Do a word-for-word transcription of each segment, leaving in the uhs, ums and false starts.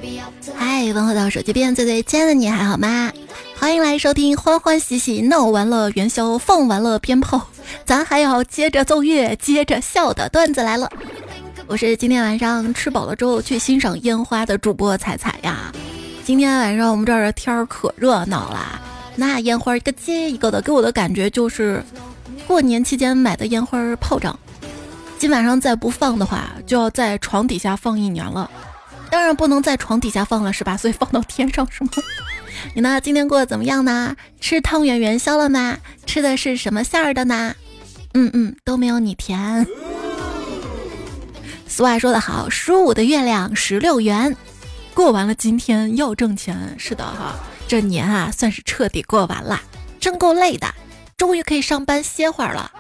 嗨，问候到手机边最最亲爱的你还好吗？欢迎来收听欢欢喜喜闹完了元宵，放完了鞭炮，咱还要接着奏乐接着笑的段子来了。我是今天晚上吃饱了之后去欣赏烟花的主播彩彩呀。今天晚上我们这儿的天儿可热闹啦，那烟花一个接一个的，给我的感觉就是过年期间买的烟花炮仗，今晚上再不放的话就要在床底下放一年了。当然不能在床底下放了是吧，所以放到天上是吗？你呢，今天过得怎么样呢？吃汤圆元宵了吗？吃的是什么馅儿的呢？嗯嗯，都没有你甜。俗话说得好，十五的月亮十六圆，过完了今天要挣钱。是的哈，这年啊算是彻底过完了，真够累的，终于可以上班歇会儿了。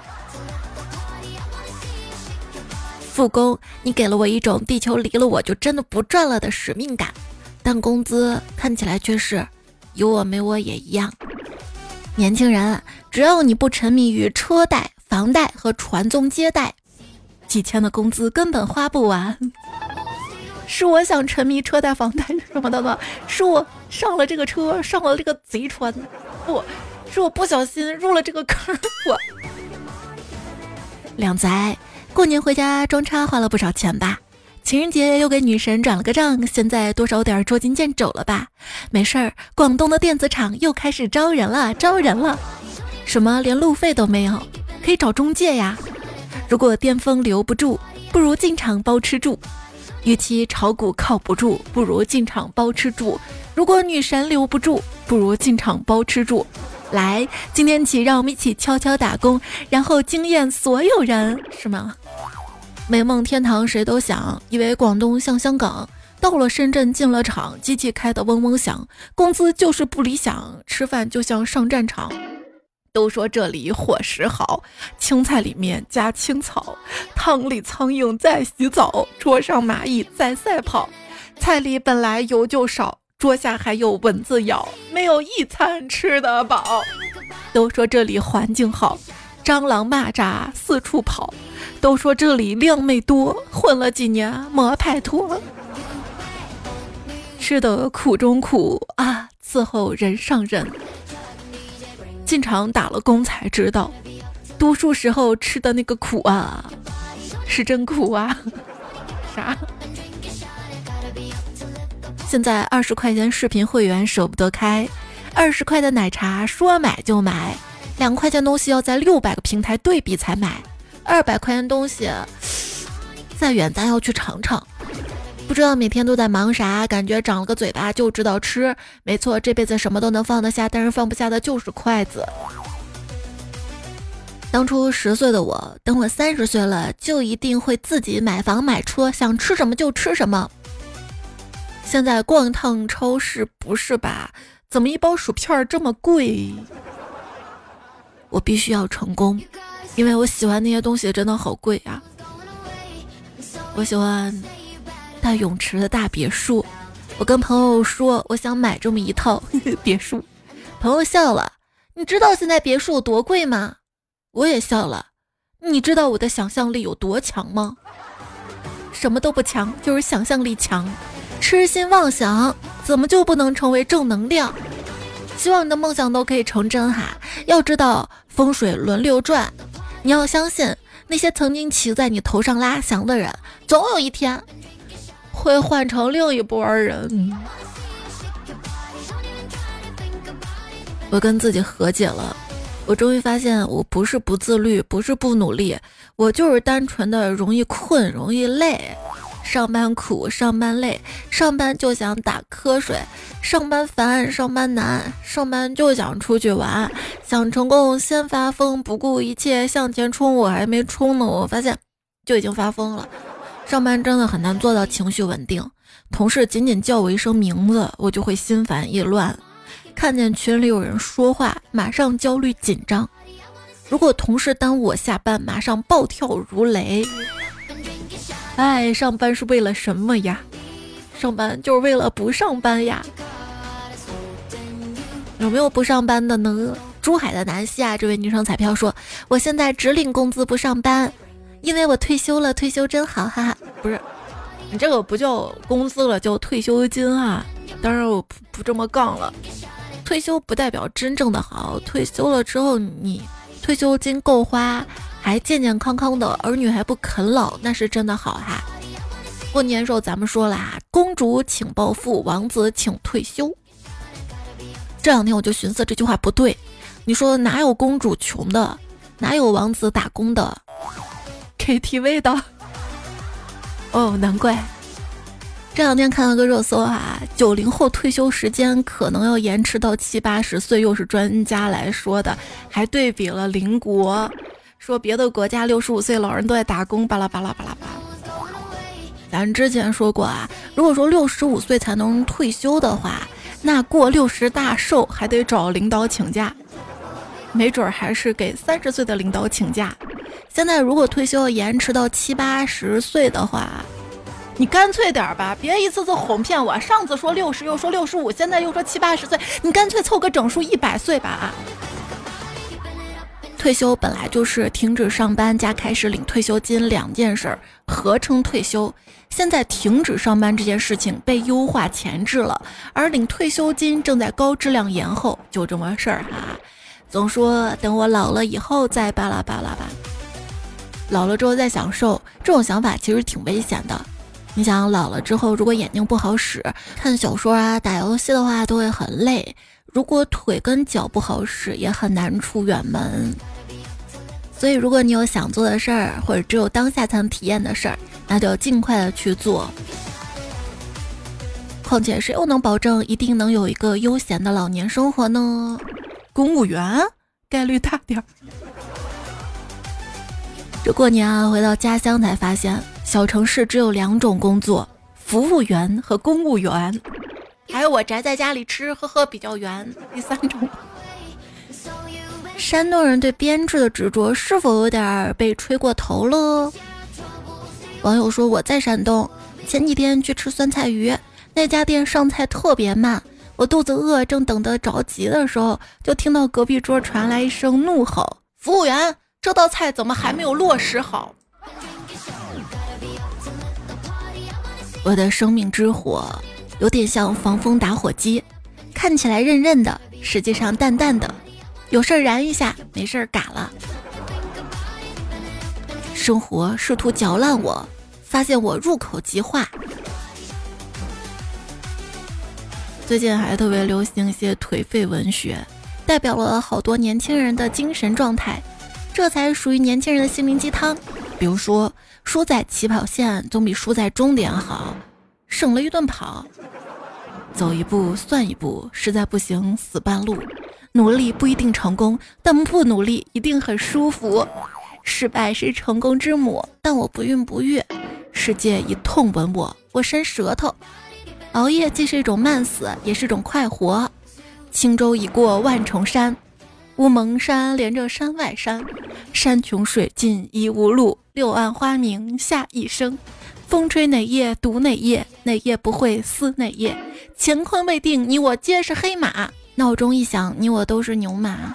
复工，你给了我一种地球离了我就真的不转了的使命感，但工资看起来却是有我没我也一样。年轻人，只要你不沉迷于车贷、房贷和传宗接代，几千的工资根本花不完。是我想沉迷车贷、房贷什么的吗？是我上了这个车，上了这个贼船，不是我不小心入了这个坑。我两仔过年回家装叉花了不少钱吧？情人节又给女神转了个账，现在多少有点捉襟见肘了吧？没事儿，广东的电子厂又开始招人了，招人了。什么连路费都没有，可以找中介呀。如果巅峰留不住，不如进场包吃住。与其炒股靠不住，不如进场包吃住。如果女神留不住，不如进场包吃住。来，今天起让我们一起悄悄打工，然后惊艳所有人，是吗？美梦天堂谁都想，以为广东像香港，到了深圳进了厂，机器开得嗡嗡响，工资就是不理想，吃饭就像上战场。都说这里伙食好，青菜里面加青草，汤里苍蝇在洗澡，桌上蚂蚁在赛跑，菜里本来油就少，桌下还有蚊子咬，没有一餐吃得饱。都说这里环境好，蟑螂蚂蚱四处跑，都说这里靓妹多，混了几年没拍拖。吃得苦中苦啊，伺候人上人。进厂打了工才知道，读书时候吃的那个苦啊，是真苦啊。啥？现在二十块钱视频会员舍不得开，二十块的奶茶说买就买，两块钱东西要在六百个平台对比才买，二百块钱东西再远咱要去尝尝。不知道每天都在忙啥，感觉长了个嘴巴就知道吃。没错，这辈子什么都能放得下，但是放不下的就是筷子。当初十岁的我，等我三十岁了，就一定会自己买房买车，想吃什么就吃什么。现在逛趟超市，不是吧？怎么一包薯片这么贵？我必须要成功，因为我喜欢那些东西真的好贵啊。我喜欢带泳池的大别墅，我跟朋友说我想买这么一套呵呵别墅，朋友笑了，你知道现在别墅有多贵吗？我也笑了，你知道我的想象力有多强吗？什么都不强，就是想象力强。痴心妄想怎么就不能成为正能量？希望你的梦想都可以成真哈。要知道风水轮流转，你要相信那些曾经骑在你头上拉翔的人，总有一天会换成另一波人。我跟自己和解了，我终于发现我不是不自律，不是不努力，我就是单纯的容易困，容易累。上班苦，上班累，上班就想打瞌睡，上班烦，上班难，上班就想出去玩，想成功先发疯，不顾一切向前冲。我还没冲呢，我发现就已经发疯了。上班真的很难做到情绪稳定，同事仅仅叫我一声名字，我就会心烦意乱，看见群里有人说话马上焦虑紧张，如果同事耽误我下班，马上暴跳如雷。哎，上班是为了什么呀？上班就是为了不上班呀。有没有不上班的呢？珠海的南希啊，这位女生彩票说，我现在只领工资不上班，因为我退休了，退休真好，哈哈。不是， 你这个不叫工资了，叫退休金啊。当然我不不这么杠了，退休不代表真正的好，退休了之后你退休金够花，还健健康康的，儿女还不啃老，那是真的好哈。过年的时候咱们说了哈，公主请暴富，王子请退休。这两天我就寻思这句话不对，你说哪有公主穷的，哪有王子打工的 K T V 的。哦，难怪。这两天看了个热搜啊，九零后退休时间可能要延迟到七八十岁，又是专家来说的，还对比了邻国，说别的国家六十五岁老人都在打工，巴拉巴拉巴拉巴拉。咱之前说过啊，如果说六十五岁才能退休的话，那过六十大寿还得找领导请假，没准还是给三十岁的领导请假。现在如果退休延迟到七八十岁的话，你干脆点吧，别一次次哄骗我。上次说六十，又说六十五，现在又说七八十岁，你干脆凑个整数一百岁吧。退休本来就是停止上班加开始领退休金两件事，合称退休。现在停止上班这件事情被优化前置了，而领退休金正在高质量延后，就这么事儿哈。总说等我老了以后再巴拉巴拉吧，老了之后再享受，这种想法其实挺危险的。你想老了之后，如果眼睛不好使，看小说啊打游戏的话都会很累，如果腿跟脚不好使，也很难出远门。所以如果你有想做的事儿，或者只有当下才能体验的事儿，那就尽快的去做。况且谁又能保证一定能有一个悠闲的老年生活呢？公务员概率大点儿。这过年啊，回到家乡才发现，小城市只有两种工作，服务员和公务员，还有我宅在家里吃喝喝比较圆，第三种。山东人对编制的执着是否有点被吹过头了？网友说我在山东，前几天去吃酸菜鱼，那家店上菜特别慢，我肚子饿，正等得着急的时候，就听到隔壁桌传来一声怒吼：服务员，这道菜怎么还没有落实好？我的生命之火有点像防风打火机，看起来韧韧的，实际上淡淡的，有事儿燃一下，没事儿嘎了。生活试图嚼烂我，发现我入口即化。最近还特别流行一些颓废文学，代表了好多年轻人的精神状态，这才属于年轻人的心灵鸡汤。比如说，输在起跑线总比输在终点好，省了一顿跑。走一步算一步，实在不行死半路。努力不一定成功，但不努力一定很舒服。失败是成功之母，但我不孕不育。世界以痛吻我，我伸舌头。熬夜既是一种慢死，也是种快活。轻舟已过万重山，乌蒙山连着山外山，山穷水尽疑无路，柳暗花明下一生。风吹哪叶读哪叶，哪叶不会思哪叶。乾坤未定，你我皆是黑马。闹钟一响，你我都是牛马。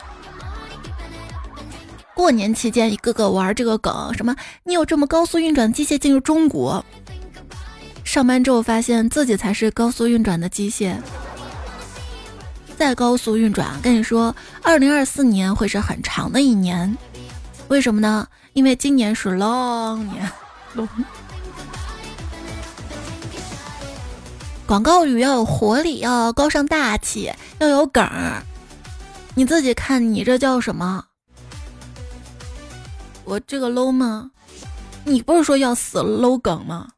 过年期间一个个玩这个梗，什么你有这么高速运转机械进入中国，上班之后发现自己才是高速运转的机械。再高速运转，跟你说二零二四年会是很长的一年。为什么呢？因为今年是 long 年 long。广告语要有活力，要高尚大气，要有梗儿。你自己看你这叫什么？我这个 low 吗？你不是说要死 low 梗吗？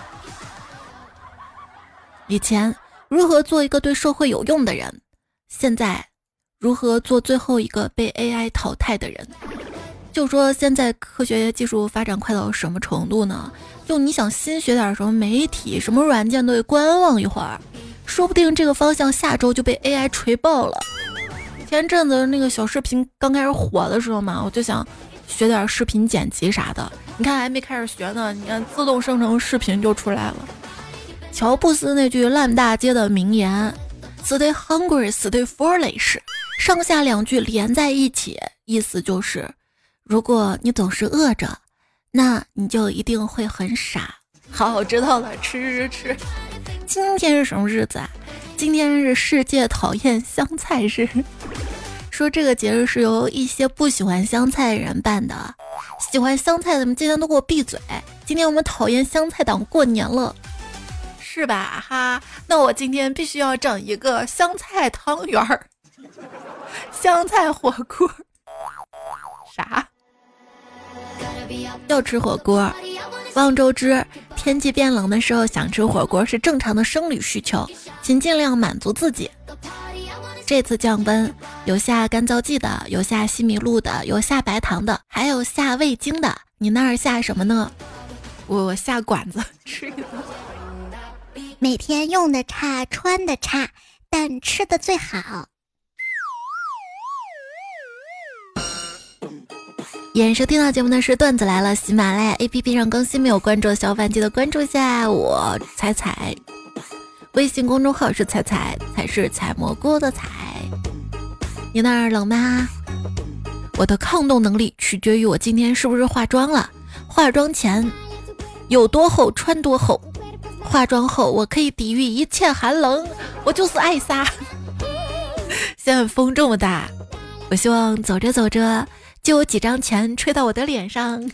以前如何做一个对社会有用的人，现在如何做最后一个被 A I 淘汰的人。就说现在科学技术发展快到什么程度呢？就你想新学点什么媒体什么软件都得观望一会儿，说不定这个方向下周就被 A I 锤爆了。前阵子那个小视频刚开始火的时候嘛，我就想学点视频剪辑啥的，你看还没开始学呢，你看自动生成视频就出来了。乔布斯那句烂大街的名言 Stay hungry, stay foolish， 上下两句连在一起，意思就是如果你总是饿着，那你就一定会很傻。 好，我知道了，吃吃吃。今天是什么日子啊？今天是世界讨厌香菜日。说这个节日是由一些不喜欢香菜的人办的，喜欢香菜的们今天都给我闭嘴！今天我们讨厌香菜党过年了，是吧？哈，那我今天必须要整一个香菜汤圆儿，香菜火锅。啥？要吃火锅？望周知，天气变冷的时候想吃火锅是正常的生理需求，请尽量满足自己。这次降温，有下干燥剂的，有下西米露的，有下白糖的，还有下味精的。你那儿下什么呢？我下馆子吃一个。 每天用的差，穿的差，但吃的最好。 演收听到节目的是段子来了，喜马拉雅 A P P 上更新，没有关注的小伙伴记得关注一下我彩彩，微信公众号是彩彩，才是采蘑菇的采。你那儿冷吗？我的抗冻能力取决于我今天是不是化妆了，化妆前有多厚穿多厚，化妆后我可以抵御一切寒冷，我就是艾莎。现在风这么大，我希望走着走着就有几张钱吹到我的脸上。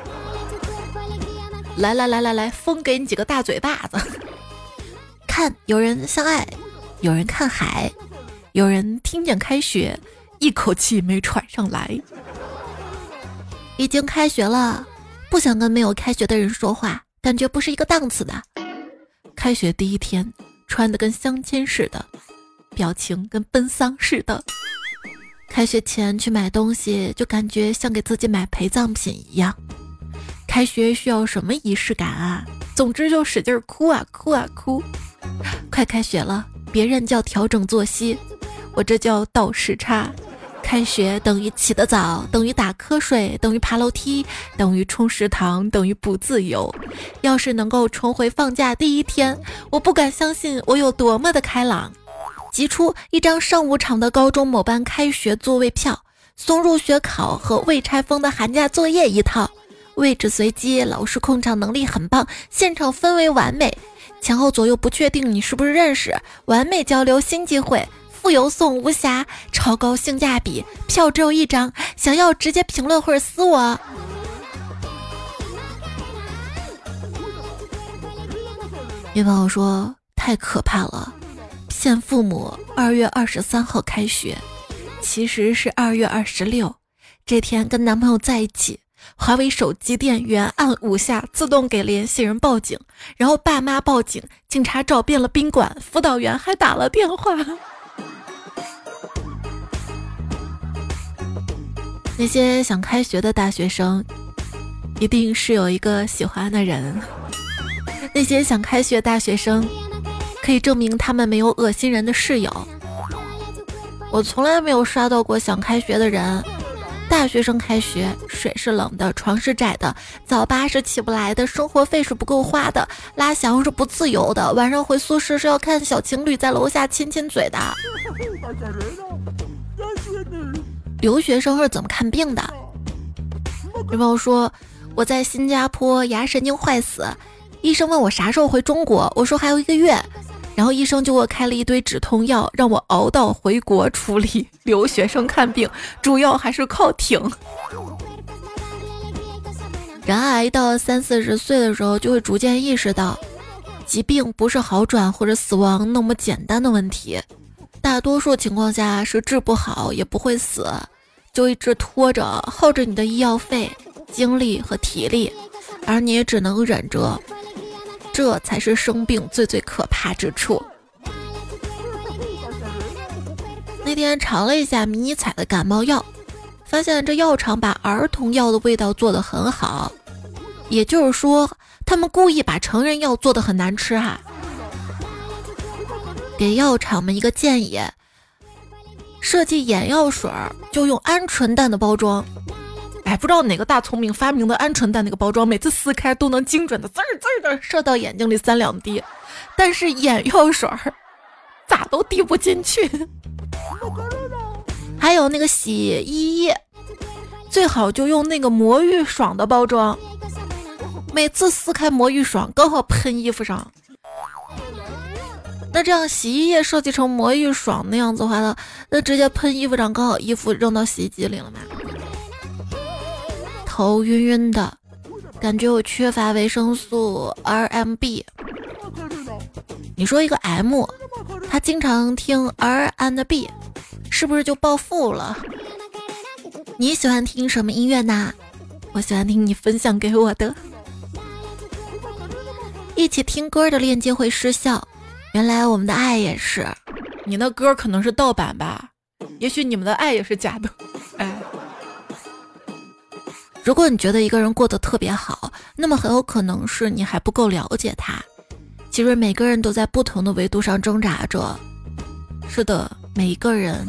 来来来来来，风给你几个大嘴巴子。看，有人相爱，有人看海，有人听见开学一口气没喘上来。已经开学了，不想跟没有开学的人说话，感觉不是一个档次的。开学第一天穿得跟相亲似的，表情跟奔丧似的。开学前去买东西，就感觉像给自己买陪葬品一样。开学需要什么仪式感啊？总之就使劲哭啊哭啊哭。快开学了，别人叫调整作息，我这叫倒时差。开学等于起得早，等于打瞌睡，等于爬楼梯，等于冲食堂，等于不自由。要是能够重回放假第一天，我不敢相信我有多么的开朗。挤出一张上午场的高中某班开学座位票，送入学考和未拆封的寒假作业一套，位置随机，老师控场能力很棒，现场氛围完美，前后左右不确定你是不是认识，完美交流新机会，附邮送无瑕，超高性价比，票只有一张，想要直接评论或者私我。有朋友说太可怕了，骗父母二月二十三号开学，其实是二月二十六。这天跟男朋友在一起，华为手机店员按五下自动给联系人报警，然后爸妈报警，警察找遍了宾馆，辅导员还打了电话。那些想开学的大学生，一定是有一个喜欢的人。那些想开学的大学生，可以证明他们没有恶心人的室友。我从来没有刷到过想开学的人。大学生开学，水是冷的，床是窄的，早八是起不来的，生活费是不够花的，拉翔是不自由的，晚上回宿舍是要看小情侣在楼下亲亲嘴的。留学生是怎么看病的？有朋友说我在新加坡牙神经坏死，医生问我啥时候回中国，我说还有一个月，然后医生就给我开了一堆止痛药，让我熬到回国处理。留学生看病主要还是靠挺。人癌到三四十岁的时候，就会逐渐意识到，疾病不是好转或者死亡那么简单的问题，大多数情况下是治不好也不会死，就一直拖着，耗着你的医药费、精力和体力，而你也只能忍着。这才是生病最最可怕之处。那天尝了一下迷彩的感冒药，发现这药厂把儿童药的味道做得很好，也就是说他们故意把成人药做得很难吃哈。给药厂们一个建议，设计眼药水就用鹌鹑蛋的包装。哎，不知道哪个大聪明发明的鹌鹑蛋那个包装，每次撕开都能精准的滋儿滋儿的射到眼睛里三两滴，但是眼药水咋都滴不进去。还有那个洗衣液，最好就用那个魔芋爽的包装， 每次撕开魔芋爽刚好喷衣服上。那这样洗衣液设计成魔芋爽那样子的话呢，那直接喷衣服上刚好衣服扔到洗衣机里了吗？头晕晕的，感觉我缺乏维生素 R M B。 你说一个 M 他经常听 R and B 是不是就暴富了？你喜欢听什么音乐呢？我喜欢听你分享给我的。一起听歌的链接会失效，原来我们的爱也是。你那歌可能是盗版吧，也许你们的爱也是假的。哎，如果你觉得一个人过得特别好，那么很有可能是你还不够了解他。其实每个人都在不同的维度上挣扎着。是的，每一个人。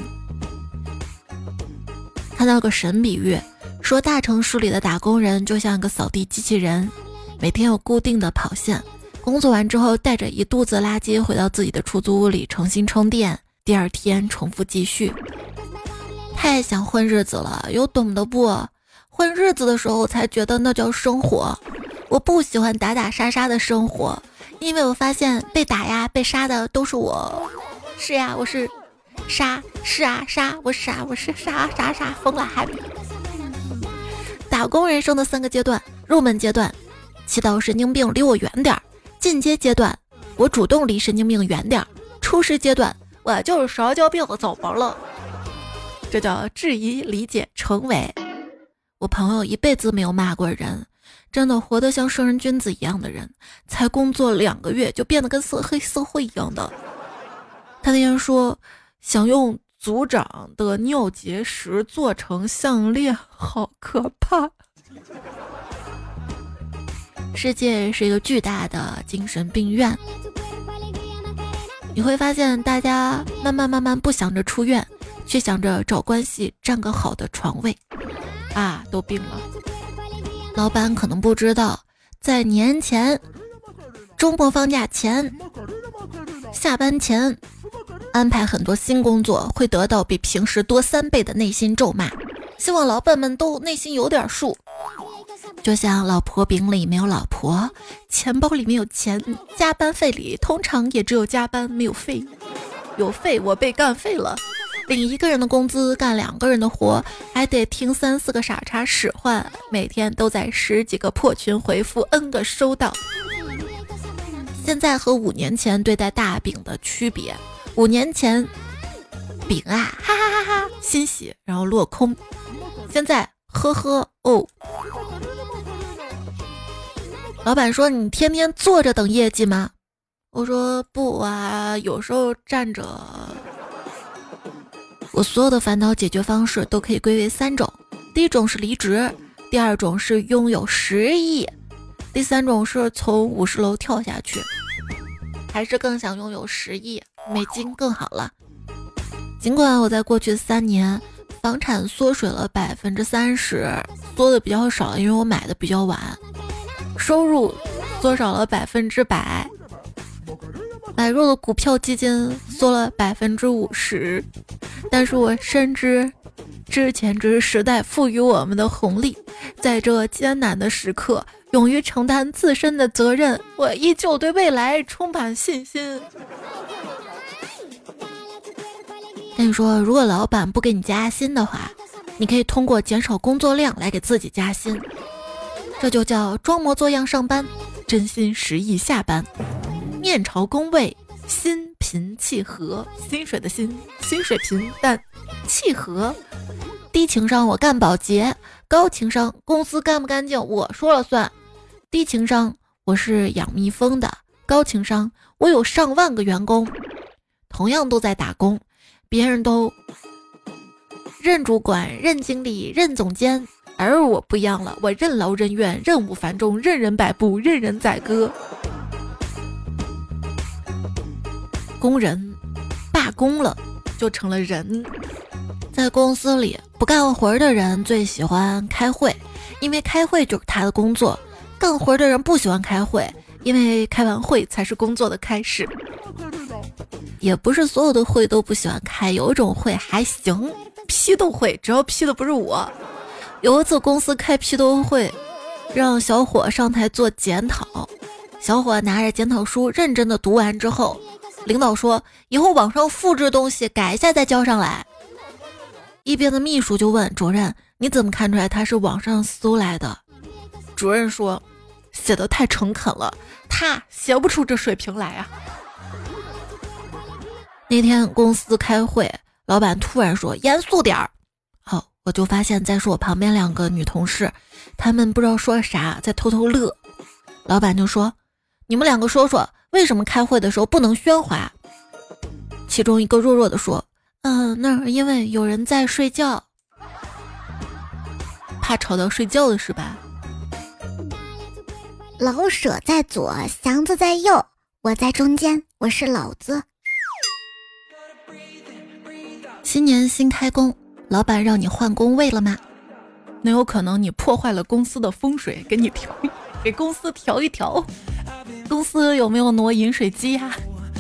看到个神比喻，说大城市里的打工人就像个扫地机器人，每天有固定的跑线，工作完之后带着一肚子垃圾回到自己的出租屋里重新充电，第二天重复继续。太想混日子了，有懂得不？混日子的时候才觉得那叫生活。我不喜欢打打杀杀的生活，因为我发现被打呀被杀的都是我。是呀，我是杀，是啊杀，我杀，我是杀杀杀，疯了还。打工人生的三个阶段：入门阶段，祈祷神经病离我远点儿；进阶阶段，我主动离神经病远点儿；初始阶段，我就是社交病走饱了。这叫质疑、理解、成为。我朋友一辈子没有骂过人，真的活得像圣人君子一样的人，才工作两个月就变得跟色黑社会一样的。他那天说想用组长的尿结石做成项链，好可怕。世界是一个巨大的精神病院，你会发现大家慢慢慢慢不想着出院，却想着找关系占个好的床位啊，都病了。老板可能不知道，在年前、周末放假前、下班前安排很多新工作，会得到比平时多三倍的内心咒骂。希望老板们都内心有点数。就像老婆饼里没有老婆，钱包里没有钱，加班费里通常也只有加班没有费。有费我被干废了，领一个人的工资干两个人的活，还得听三四个傻叉使唤，每天都在十几个破群回复 N 个收到。现在和五年前对待大饼的区别，五年前饼啊哈哈哈哈欣喜然后落空，现在呵呵哦。老板说你天天坐着等业绩吗？我说不啊，有时候站着。我所有的烦恼解决方式都可以归为三种，第一种是离职，第二种是拥有十亿，第三种是从五十楼跳下去。还是更想拥有十亿美金更好了。尽管我在过去三年房产缩水了百分之三十，缩的比较少，因为我买的比较晚，收入缩少了百分之百，买入的股票基金缩了百分之五十，但是我深知之前只是时代赋予我们的红利，在这艰难的时刻勇于承担自身的责任，我依旧对未来充满信心。跟你说，如果老板不给你加薪的话，你可以通过减少工作量来给自己加薪，这就叫装模作样上班，真心实意下班。面朝宫位，心平气和，薪水的薪，薪水平但气和。低情商我干保洁，高情商公司干不干净我说了算。低情商我是养蜜蜂的，高情商我有上万个员工，同样都在打工，别人都任主管、任经理、任总监，而我不一样了，我任劳任怨、任务繁重、任人摆布、任人宰割。工人罢工了，就成了人。在公司里，不干活的人最喜欢开会，因为开会就是他的工作；干活的人不喜欢开会，因为开完会才是工作的开始。也不是所有的会都不喜欢开，有一种会还行，批斗会，只要批的不是我。有一次公司开批斗会， 让小伙上台做检讨。小伙拿着检讨书认真的读完之后，领导说以后网上复制东西改一下再交上来。一边的秘书就问主任，你怎么看出来他是网上搜来的？主任说写的太诚恳了，他写不出这水平来啊。那天公司开会，老板突然说严肃点儿。好，我就发现在说我旁边两个女同事，她们不知道说啥，在偷偷乐。老板就说你们两个说说为什么开会的时候不能喧哗。其中一个弱弱的说嗯，那因为有人在睡觉，怕吵到睡觉的是吧？ 老舍在左，祥子在右，我在中间，我是老子。 新年新开工，老板让你换工位了吗？那有可能你破坏了公司的风水，给你调，给公司调一调。公司有没有挪饮水机呀？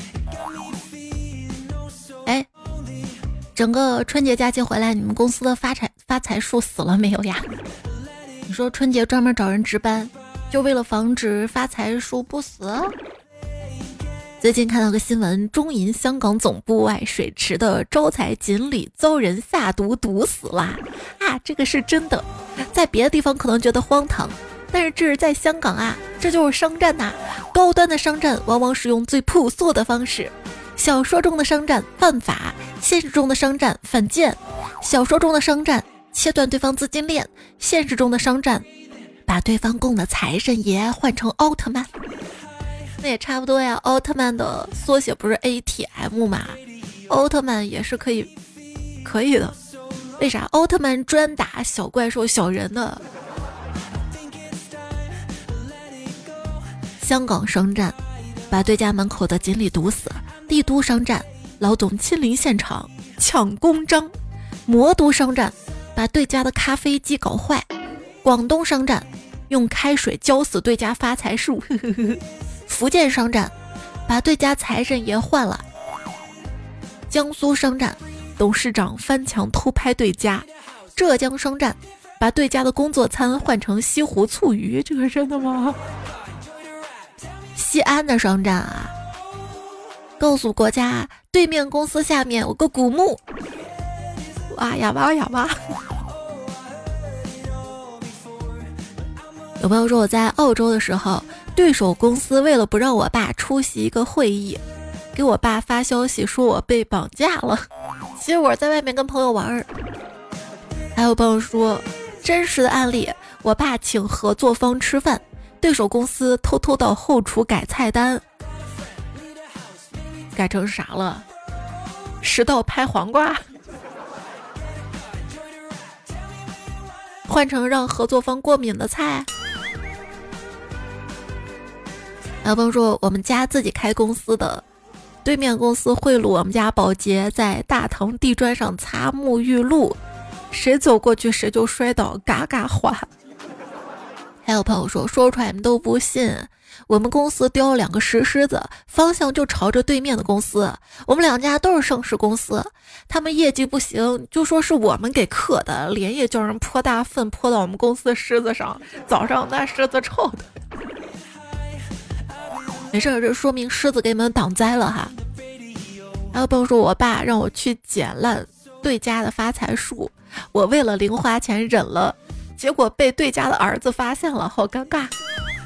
哎，整个春节假期回来，你们公司的发财发财树死了没有呀？你说春节专门找人值班，就为了防止发财树不死？最近看到个新闻，中银香港总部外水池的招财锦鲤遭人下毒毒死啦！啊，这个是真的，在别的地方可能觉得荒唐，但是这是在香港啊，这就是商战呐、啊！高端的商战往往使用最朴素的方式。小说中的商战犯法，现实中的商战犯贱。小说中的商战切断对方资金链，现实中的商战把对方供的财神爷换成奥特曼。那也差不多呀，奥特曼的缩写不是 A T M 嘛？奥特曼也是可以，可以的。为啥？奥特曼专打小怪兽、小人的。香港商战把对家门口的锦鲤毒死，帝都商战老总亲临现场抢公章，魔都商战把对家的咖啡机搞坏，广东商战用开水浇死对家发财树，呵呵呵。福建商战把对家财神爷换了，江苏商战董事长翻墙偷拍对家，浙江商战把对家的工作餐换成西湖醋鱼，这个真的吗？西安的商战啊，告诉国家对面公司下面有个古墓，挖呀挖呀挖。有朋友说我在澳洲的时候，对手公司为了不让我爸出席一个会议，给我爸发消息说我被绑架了。其实我在外面跟朋友玩儿。还有朋友说真实的案例，我爸请合作方吃饭，对手公司偷偷到后厨改菜单，改成啥了？十道拍黄瓜，换成让合作方过敏的菜。老朋友说我们家自己开公司的，对面公司贿赂我们家保洁在大堂地砖上擦沐浴露，谁走过去谁就摔倒，嘎嘎哗。还有朋友说说出来你们都不信，我们公司叼了两个石狮子，方向就朝着对面的公司，我们两家都是上市公司，他们业绩不行，就说是我们给克的，连夜叫人泼大粪泼到我们公司的狮子上，早上那狮子臭的。没事，这说明狮子给你们挡灾了哈。还有朋友说我爸让我去捡烂对家的发财树，我为了零花钱忍了，结果被对家的儿子发现了，好尴尬。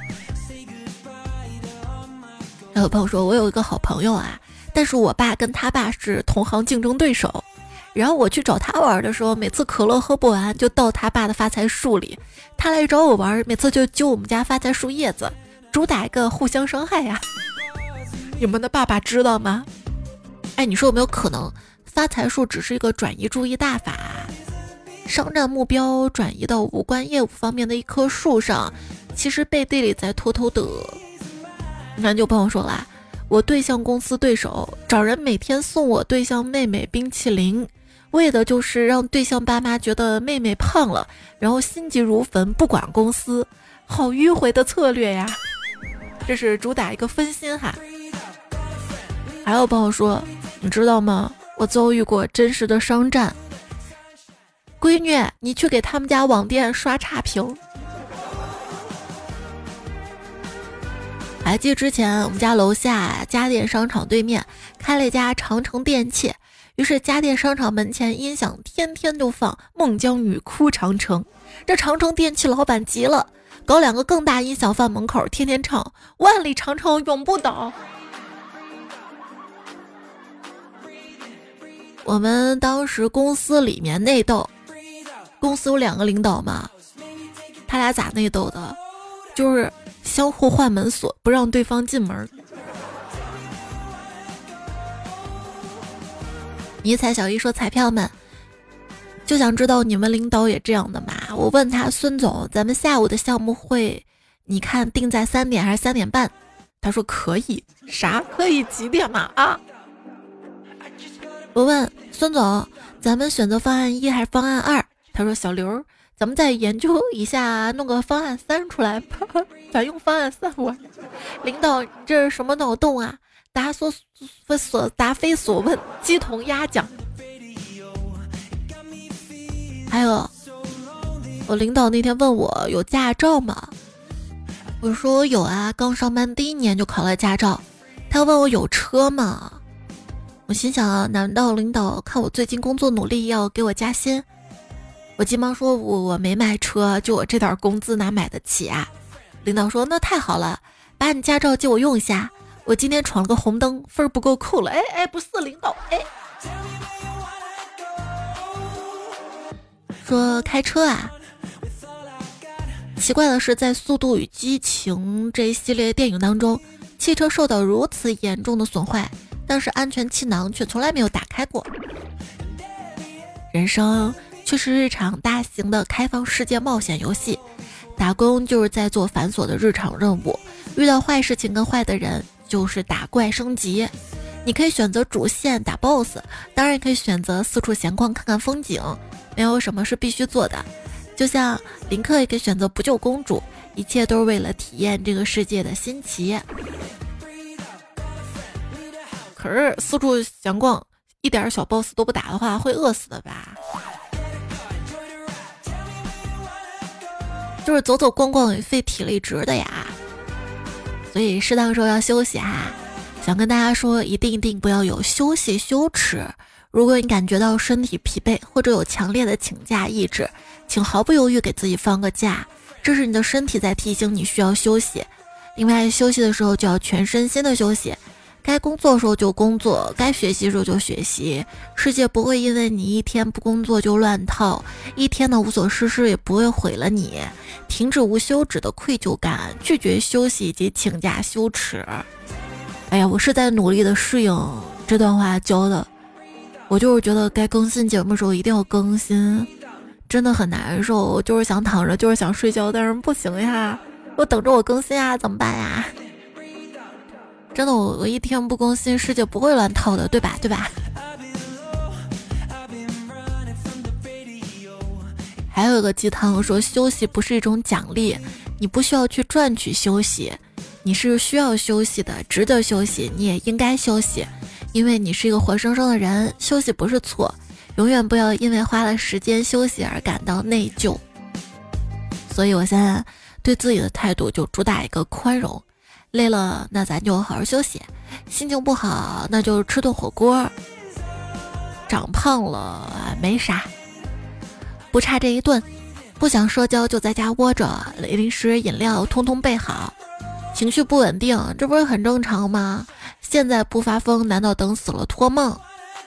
还有朋友说我有一个好朋友啊，但是我爸跟他爸是同行竞争对手，然后我去找他玩的时候，每次可乐喝不完就倒他爸的发财树里，他来找我玩，每次就揪我们家发财树叶子，主打一个互相伤害呀。你们的爸爸知道吗？哎，你说有没有可能发财树只是一个转移注意大法，商战目标转移到无关业务方面的一棵树上，其实背地里在偷偷的。那就朋友说啦，我对象公司对手找人每天送我对象妹妹冰淇淋，为的就是让对象爸妈觉得妹妹胖了，然后心急如焚不管公司，好迂回的策略呀，这是主打一个分心哈。还有朋友说你知道吗，我遭遇过真实的商战，闺女你去给他们家网店刷差评， 还记得之前我们家楼下家电商场对面开了一家长城电器，于是家电商场门前音响天天就放孟姜女哭长城。这长城电器老板急了，搞两个更大音响放门口，天天唱万里长城永不倒。我们当时公司里面内斗，公司有两个领导嘛，他俩咋内斗的？就是相互换门锁，不让对方进门。迷彩小姨说：彩票们，就想知道你们领导也这样的吗？我问他，孙总，咱们下午的项目会，你看定在三点还是三点半？他说可以。啥可以几点嘛？啊？我问孙总，咱们选择方案一还是方案二？他说小刘，咱们再研究一下，弄个方案三出来。咱用方案三玩。领导，你这是什么脑洞啊？答所所答非所问，鸡同鸭讲。还有，我领导那天问我有驾照吗？我说有啊，刚上班第一年就考了驾照。他问我有车吗？我心想啊，难道领导看我最近工作努力要给我加薪？我急忙说我我没买车，就我这点工资哪买得起啊？领导说那太好了，把你驾照借我用一下，我今天闯了个红灯，分儿不够扣了。哎哎，不是领导，哎，说开车啊，奇怪的是在《速度与激情》这一系列电影当中，汽车受到如此严重的损坏，但是安全气囊却从来没有打开过。人生却是一场大型的开放世界冒险游戏，打工就是在做繁琐的日常任务，遇到坏事情跟坏的人就是打怪升级。你可以选择主线打 boss， 当然也可以选择四处闲逛看看风景，没有什么是必须做的。就像林克也可以选择不救公主，一切都是为了体验这个世界的新奇。可是四处闲逛一点小 boss 都不打的话会饿死的吧？就是走走逛逛也费体力值的呀，所以适当时候要休息哈。想跟大家说，一定一定不要有休息羞耻。如果你感觉到身体疲惫或者有强烈的请假意志，请毫不犹豫给自己放个假，这是你的身体在提醒你需要休息。另外休息的时候就要全身心的休息，该工作的时候就工作，该学习的时候就学习。世界不会因为你一天不工作就乱套，一天的无所事事也不会毁了你。停止无休止的愧疚感，拒绝休息以及请假羞耻。哎呀，我是在努力的适应这段话教的，我就是觉得该更新节目的时候一定要更新，真的很难受。我就是想躺着，就是想睡觉，但是不行呀，我等着我更新啊，怎么办呀？真的，我我一天不更新，世界不会乱套的，对吧？对吧？还有一个鸡汤说，休息不是一种奖励，你不需要去赚取休息，你是需要休息的，值得休息，你也应该休息，因为你是一个活生生的人，休息不是错，永远不要因为花了时间休息而感到内疚。所以我现在对自己的态度就主打一个宽容，累了那咱就好好休息，心情不好那就吃顿火锅，长胖了没啥，不差这一顿，不想社交就在家窝着，零食饮料通通备好，情绪不稳定，这不是很正常吗？现在不发疯，难道等死了托梦？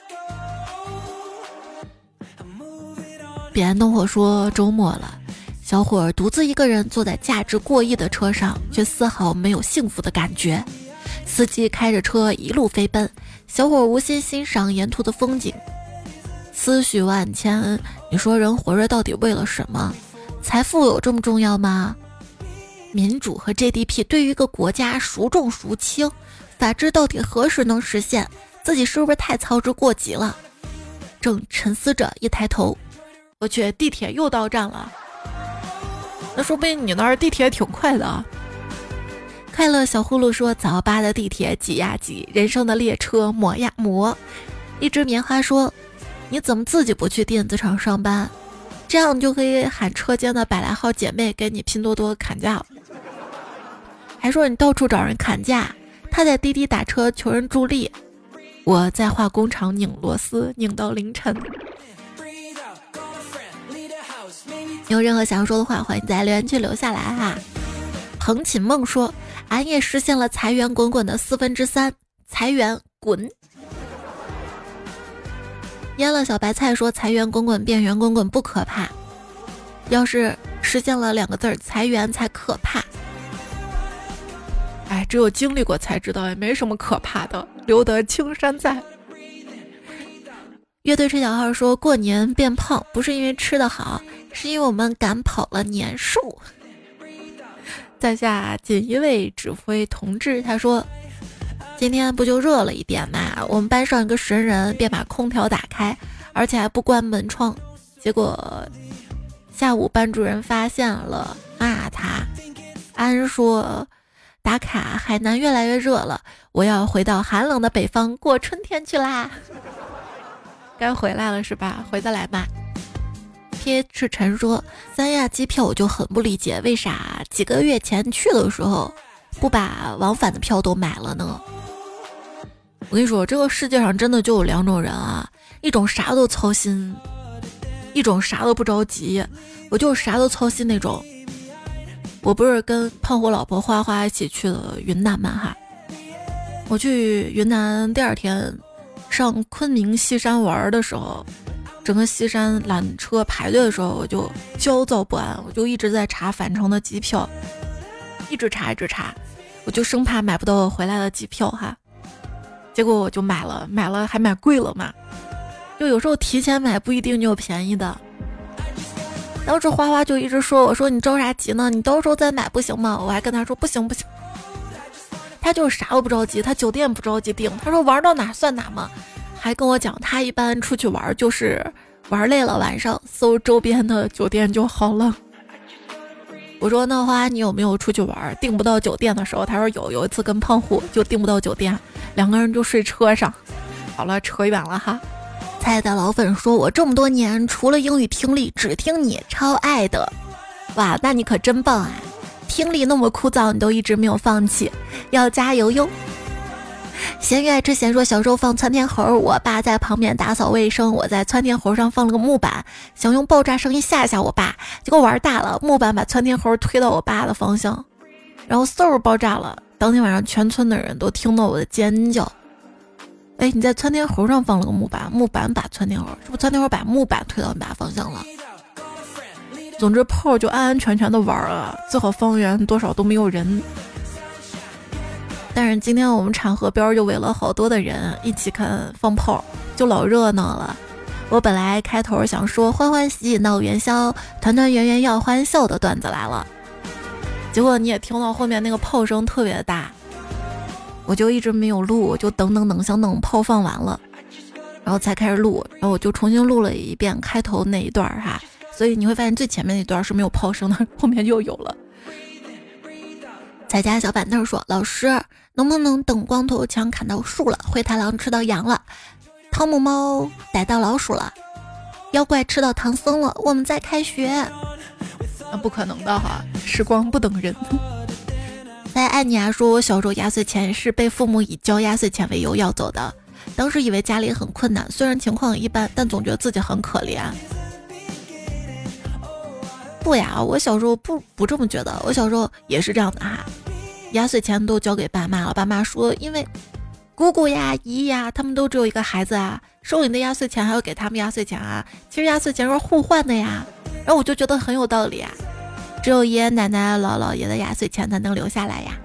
彼岸灯火说，周末了，小伙儿独自一个人坐在价值过亿的车上，却丝毫没有幸福的感觉。司机开着车一路飞奔，小伙儿无心欣赏沿途的风景，思绪万千。你说人活着到底为了什么？财富有这么重要吗？民主和 G D P 对于一个国家孰重孰轻？法治到底何时能实现？自己是不是太操之过急了？正沉思着，一抬头，我去，地铁又到站了。那说不定你那儿地铁挺快的啊。快乐小呼噜说，早八的地铁挤呀挤，人生的列车磨呀磨。一只棉花说，你怎么自己不去电子厂上班？这样就可以喊车间的百来号姐妹给你拼多多砍价了。 还说你到处找人砍价，他在滴滴打车求人助力，我在化工厂拧螺丝拧到凌晨。有任何想要说的话，欢迎在留言区留下来哈。彭启梦说，俺也实现了财源滚滚的四分之三，财源滚。腌了小白菜说，财源滚滚变圆滚滚不可怕，要是实现了两个字儿，财源才可怕。哎，只有经历过才知道，也没什么可怕的，留得青山在。乐队吹小号说，过年变胖不是因为吃得好，是因为我们赶跑了年兽。在下锦衣卫指挥同志，他说今天不就热了一点嘛，我们班上一个神人便把空调打开，而且还不关门窗，结果下午班主任发现了，骂他。安说，打卡，海南越来越热了，我要回到寒冷的北方过春天去啦。该回来了是吧？回得来吧。P H 陈说，三亚机票我就很不理解，为啥几个月前去的时候不把往返的票都买了呢？我跟你说，这个世界上真的就有两种人啊，一种啥都操心，一种啥都不着急。我就是啥都操心那种。我不是跟胖虎老婆花花一起去的云南嘛哈，我去云南第二天上昆明西山玩的时候，整个西山缆车排队的时候，我就焦躁不安，我就一直在查返程的机票，一直查一直查，我就生怕买不到回来的机票哈。结果我就买了，买了还买贵了嘛，就有时候提前买不一定就有便宜的。当时花花就一直说，我说你着啥急呢？你到时候再买不行吗？我还跟他说不行不行。他就是啥都不着急，他酒店不着急订，他说玩到哪算哪嘛。还跟我讲，他一般出去玩就是玩累了，晚上搜周边的酒店就好了。我说那花你有没有出去玩订不到酒店的时候？他说有，有一次跟胖虎就订不到酒店，两个人就睡车上。好了，扯远了哈。菜的老粉说，我这么多年除了英语听力只听你，超爱的。哇，那你可真棒啊，听力那么枯燥你都一直没有放弃，要加油哟。咸鱼爱吃咸说，小时候放窜天猴，我爸在旁边打扫卫生，我在窜天猴上放了个木板，想用爆炸声音吓吓我爸，结果玩大了，木板把窜天猴推到我爸的方向，然后嗖爆炸了。当天晚上全村的人都听到我的尖叫。哎，你在窜天猴上放了个木板，木板把窜天猴，是不是窜天猴把木板推到你爸方向了？总之炮就安安全全的玩啊，最好方圆多少都没有人。但是今天我们场河边就围了好多的人一起看放炮，就老热闹了。我本来开头想说欢欢喜喜闹元宵，团团圆圆要欢笑的段子来了，结果你也听到后面那个炮声特别大，我就一直没有录，我就等等等，想等炮放完了，然后才开始录，然后我就重新录了一遍开头那一段哈，所以你会发现最前面那段是没有炮声的，后面就有了。在家小板凳说，老师能不能等光头强砍到树了，灰太狼吃到羊了，汤姆猫逮到老鼠了，妖怪吃到唐僧了，我们再开学。那不可能的哈，时光不等人。在爱你啊说，我小时候压岁钱是被父母以交压岁钱为由要走的，当时以为家里很困难，虽然情况一般，但总觉得自己很可怜。不呀，我小时候不不这么觉得，我小时候也是这样的哈，压岁钱都交给爸妈了，爸妈说因为姑姑呀姨呀他们都只有一个孩子啊，收你的压岁钱还要给他们压岁钱啊，其实压岁钱是互换的呀，然后我就觉得很有道理啊，只有爷爷奶奶姥姥爷的压岁钱才能留下来呀。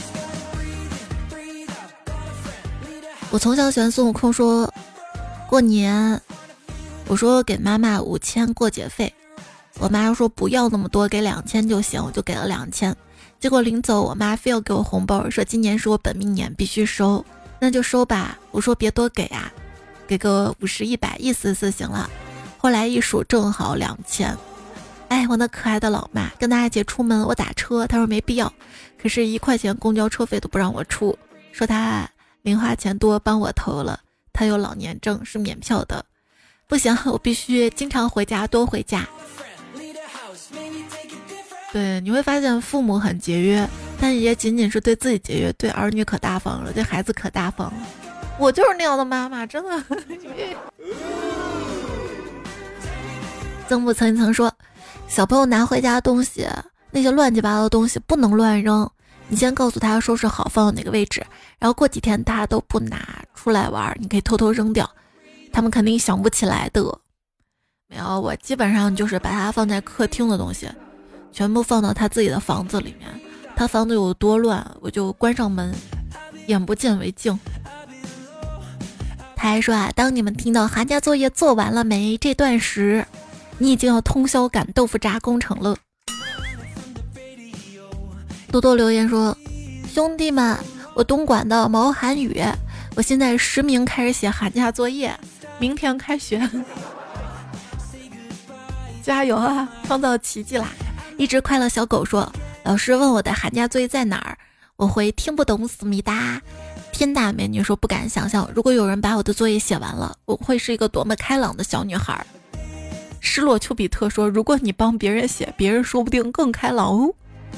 我从小喜欢孙悟空说，过年我说给妈妈五千过节费，我妈说不要那么多，给两千就行，我就给了两千。结果临走我妈非要给我红包，说今年是我本命年必须收，那就收吧。我说别多给啊，给个五十一百意思意思行了。后来一数正好两千。哎，我那可爱的老妈，跟大家一起出门我打车，她说没必要，可是一块钱公交车费都不让我出，说她零花钱多帮我投了，她有老年证是免票的。不行，我必须经常回家多回家。对，你会发现父母很节约， 但也仅仅是对自己节约，对儿女可大方了，对孩子可大方了。我就是那样的妈妈，真的。曾不曾曾说，小朋友拿回家的东西，那些乱七八糟的东西不能乱扔，你先告诉他收拾好放到哪个位置，然后过几天大家都不拿出来玩，你可以偷偷扔掉，他们肯定想不起来的。没有，我基本上就是把它放在客厅的东西全部放到他自己的房子里面，他房子有多乱我就关上门，眼不见为净。他还说啊，当你们听到寒假作业做完了没这段时，你已经要通宵赶豆腐渣工程了。多多留言说，兄弟们，我东莞的毛韩语，我现在实名开始写寒假作业，明天开学。加油啊，创造奇迹啦！一只快乐小狗说，老师问我的寒假作业在哪儿，我回听不懂思密达。天大美女说，不敢想象如果有人把我的作业写完了，我会是一个多么开朗的小女孩。失落丘比特说，如果你帮别人写，别人说不定更开朗哦。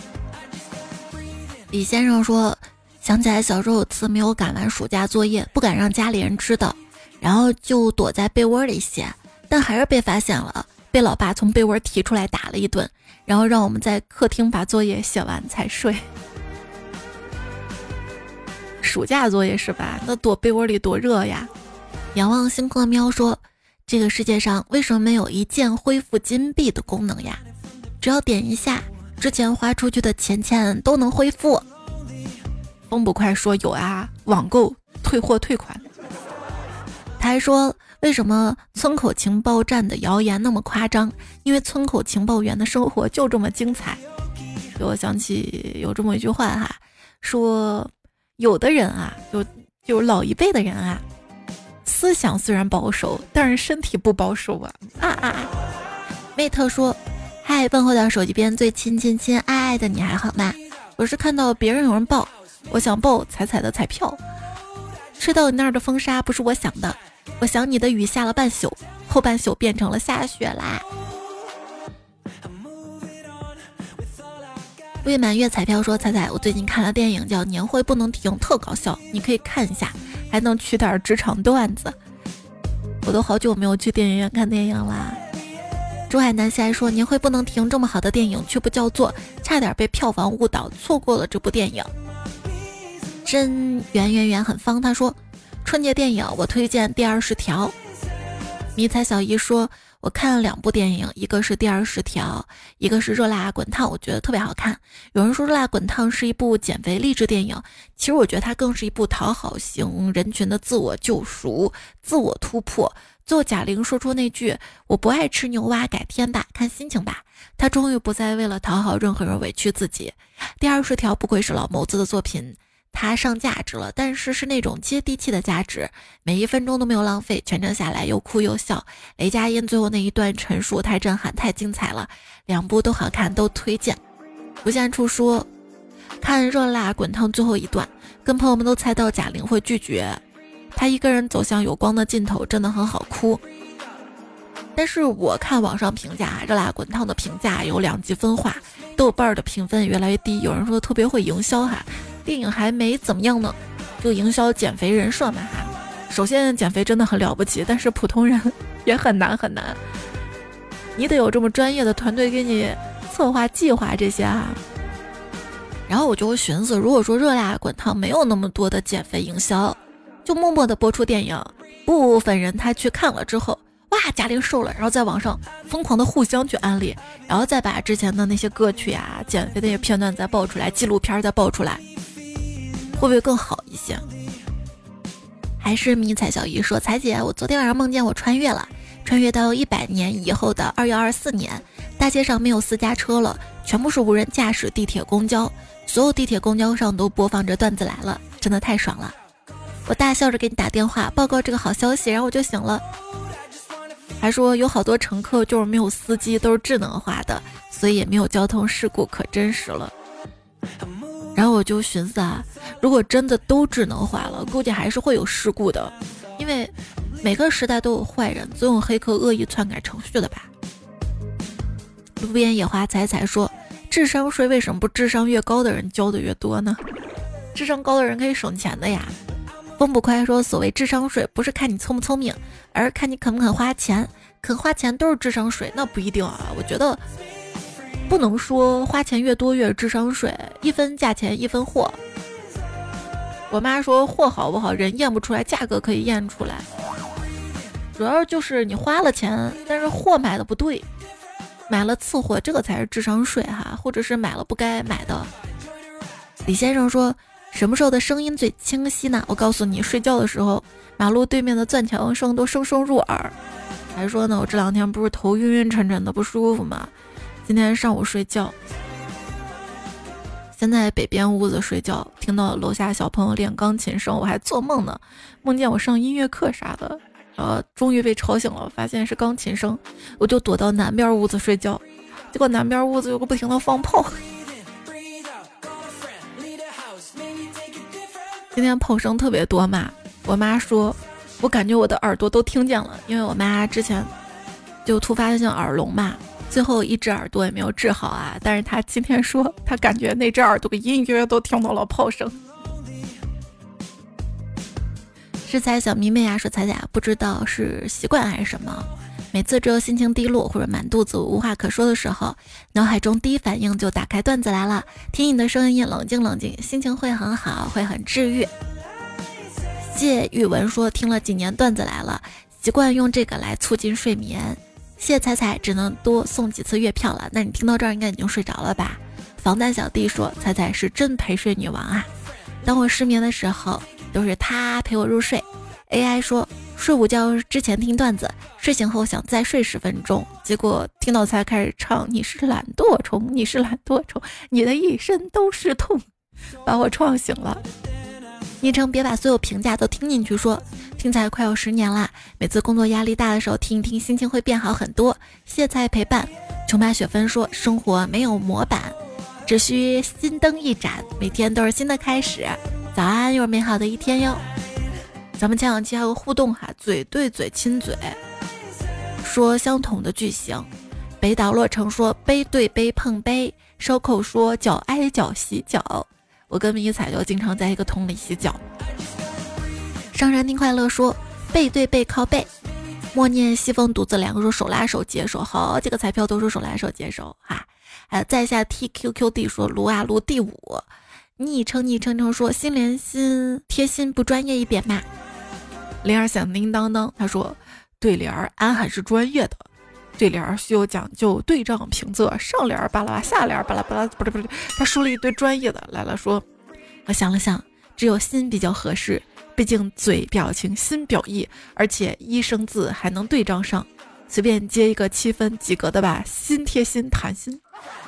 李先生说，想起来小时候有次没有赶完暑假作业，不敢让家里人知道，然后就躲在被窝里写，但还是被发现了，被老爸从被窝提出来打了一顿，然后让我们在客厅把作业写完才睡。暑假作业是吧？那躲被窝里多热呀。仰望星空的喵说，这个世界上为什么没有一键恢复金币的功能呀？只要点一下，之前花出去的钱钱都能恢复。风不快说，有啊，网购退货退款。他还说，为什么村口情报站的谣言那么夸张？因为村口情报员的生活就这么精彩。给我想起有这么一句话哈，说有的人啊，就就老一辈的人啊，思想虽然保守，但是身体不保守啊啊啊！妹特说，嗨，问候到手机边最亲亲亲爱爱的你还好吗？我是看到别人有人报，我想报彩彩的彩票。吹到你那儿的风沙不是我想的，我想你的雨下了半宿，后半宿变成了下雪啦。未满月彩票说，彩彩，我最近看了电影叫《年会不能停》，特搞笑，你可以看一下，还能取点职场段子。我都好久没有去电影院看电影啦。珠海南溪还说，年会不能停，这么好的电影却不叫座，差点被票房误导，错过了这部电影。真圆圆圆很方，他说，春节电影我推荐第二十条。迷彩小姨说，我看了两部电影，一个是第二十条，一个是热辣滚烫，我觉得特别好看。有人说热辣滚烫是一部减肥励志电影，其实我觉得它更是一部讨好型人群的自我救赎、自我突破。最后贾玲说出那句我不爱吃牛蛙，改天吧，看心情吧，她终于不再为了讨好任何人委屈自己。第二十条不愧是老谋子的作品，它上价值了，但是是那种接地气的价值，每一分钟都没有浪费，全程下来又哭又笑。雷佳音最后那一段陈述太震撼太精彩了，两部都好看，都推荐。无限处说，看热辣滚烫最后一段，跟朋友们都猜到贾玲会拒绝，她一个人走向有光的尽头，真的很好哭。但是我看网上评价热辣滚烫的评价有两极分化，豆瓣的评分越来越低，有人说特别会营销哈，电影还没怎么样呢，就营销减肥人设嘛哈。首先减肥真的很了不起，但是普通人也很难很难，你得有这么专业的团队给你策划计划这些哈。然后我就会寻思，如果说热辣滚烫没有那么多的减肥营销，就默默的播出电影，部分人他去看了之后，哇，贾玲瘦了，然后在网上疯狂的互相去安利，然后再把之前的那些歌曲呀、减肥的那些片段再爆出来，纪录片再爆出来，会不会更好一些？还是迷彩小姨说，彩姐，我昨天晚上梦见我穿越了，穿越到一百年以后的二月二十四年，大街上没有私家车了，全部是无人驾驶地铁公交，所有地铁公交上都播放着段子来了，真的太爽了。我大笑着给你打电话报告这个好消息，然后我就醒了。还说有好多乘客就是没有司机，都是智能化的，所以也没有交通事故，可真实了。然后我就寻思啊，如果真的都智能化了，估计还是会有事故的，因为每个时代都有坏人，总有黑客恶意篡改程序的吧。路边野花彩彩说， 智商税为什么不智商越高的人交的越多呢？智商高的人可以省钱的呀。风不快说，所谓智商税不是看你聪不聪明，而是看你肯不肯花钱。肯花钱都是智商税，那不一定啊。我觉得不能说花钱越多越是智商税，一分价钱一分货。我妈说货好不好人验不出来，价格可以验出来，主要就是你花了钱，但是货买的不对，买了次货，这个才是智商税哈，或者是买了不该买的。李先生说，什么时候的声音最清晰呢？我告诉你，睡觉的时候马路对面的钻墙声都声声入耳。还说呢，我这两天不是头晕晕沉沉的不舒服吗？今天上午睡觉，先在北边屋子睡觉，听到楼下小朋友练钢琴声，我还做梦呢，梦见我上音乐课啥的，呃，终于被吵醒了，发现是钢琴声，我就躲到南边屋子睡觉，结果南边屋子有个不停的放炮。今天炮声特别多嘛，我妈说我感觉我的耳朵都听见了，因为我妈之前就突发性耳聋嘛，最后一只耳朵也没有治好啊，但是她今天说她感觉那只耳朵隐隐约约都听到了炮声。是才小迷妹啊说，彩彩不知道是习惯还是什么，每次只有心情低落或者满肚子无话可说的时候，脑海中第一反应就打开段子来了，听你的声音冷静冷静，心情会很好，会很治愈。谢玉文说，听了几年段子来了，习惯用这个来促进睡眠。谢彩彩只能多送几次月票了，那你听到这儿应该已经睡着了吧？防弹小弟说，彩彩是真陪睡女王啊，当我失眠的时候都是她陪我入睡。 A I 说，睡午觉之前听段子，睡醒后想再睡十分钟，结果听到才开始唱你是懒惰虫，你是懒惰虫，你的一身都是痛，把我创醒了。昵称别把所有评价都听进去说，听起来快有十年啦，每次工作压力大的时候听一听，心情会变好很多，谢菜陪伴。琼白雪芬说，生活没有模板，只需心灯一盏，每天都是新的开始。早安，又是美好的一天哟。咱们前两期还有个互动哈，嘴对嘴亲嘴，说相同的句型。北岛落成说，杯对杯碰杯。收口说，脚挨脚洗脚。我跟迷彩就经常在一个桶里洗脚。上山听快乐说，背对背靠背。默念西风独自两个说，手拉手接手。好几个彩票都说手拉手接手哈。还有在下 T Q Q D 说，撸啊撸第五。昵称昵称称说，心连心贴心不专业一点嘛。铃儿响叮当当，他说对联儿俺还是专业的，对联儿需要讲究对仗平仄，上联巴拉巴拉，下联巴拉巴拉，不是不是，他说了一堆专业的来了，说我想了想，只有心比较合适，毕竟嘴表情心表意，而且一生字还能对仗上，随便接一个七分及格的吧，心贴心谈心。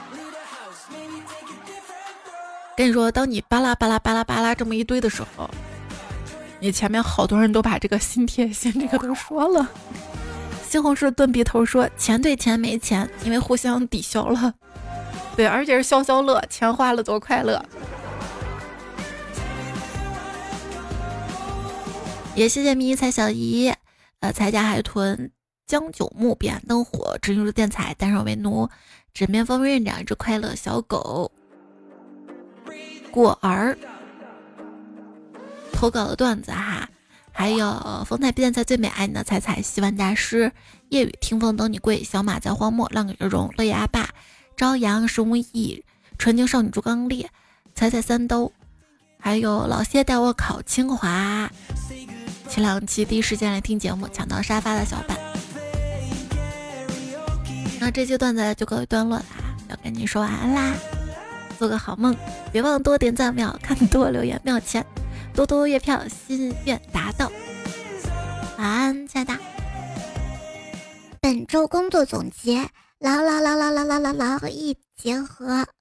跟你说，当你巴拉巴拉巴拉巴拉这么一堆的时候，你前面好多人都把这个心贴心这个都说了。西红柿炖鼻头说，钱对钱没钱，因为互相抵消了。对，而且是消消乐，钱花了多快乐。也谢谢迷彩小姨，呃，财家海豚江九木彼岸灯火，只入电彩单手为奴，枕边风院长一只快乐小狗果儿投稿的段子哈，还有风采必电才最美，爱你的彩彩，希望大师，夜雨听风等你归，小马在荒漠，浪给人容，乐野阿爸，朝阳石无意，纯情少女朱刚烈，彩彩三兜，还有老谢带我考清华。前两期第一时间来听节目抢到沙发的小板，那这期段子就告一段落啦，要跟你说晚安啦，做个好梦，别忘多点赞秒看，多留言秒钱，多多月票，心愿达到。晚安，亲爱的。 本周工作总结：劳劳劳劳劳劳劳劳逸结合。